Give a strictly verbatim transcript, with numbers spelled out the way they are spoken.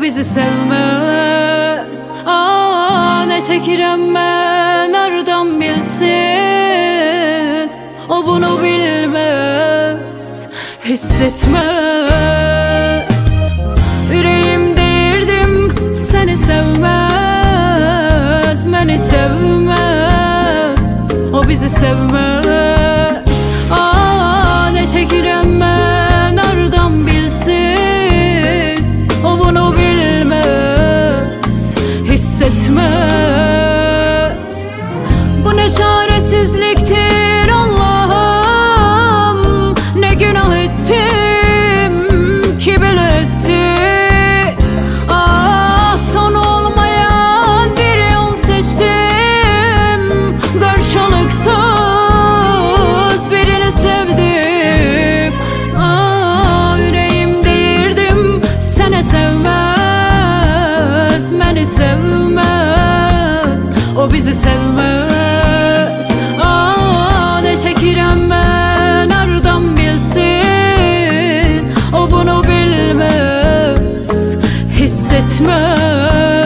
bizi sevmez. Aa, ne çekirəm mən, hardan bilsin. O bunu bilmez, hissetmez. Yüreğim deyirdim seni sevmez, məni sevmez, o bizi sevmez. Aa, ne çekirəm mən, hardan bilsin. O bunu bilmez, hissetmez. Bu ne çaresizliktir Allah'ım, ne günah ettim ki böyle ettim. Ah, son olmayan bir yol seçtim, karşılıksız birini sevdim. Ah, yüreğim deyirdim seni sevmez, məni sevmez, o bizi sevmez. Aa, ne çekirəm mən, hardan bilsin. O bunu bilmez, hissetmez.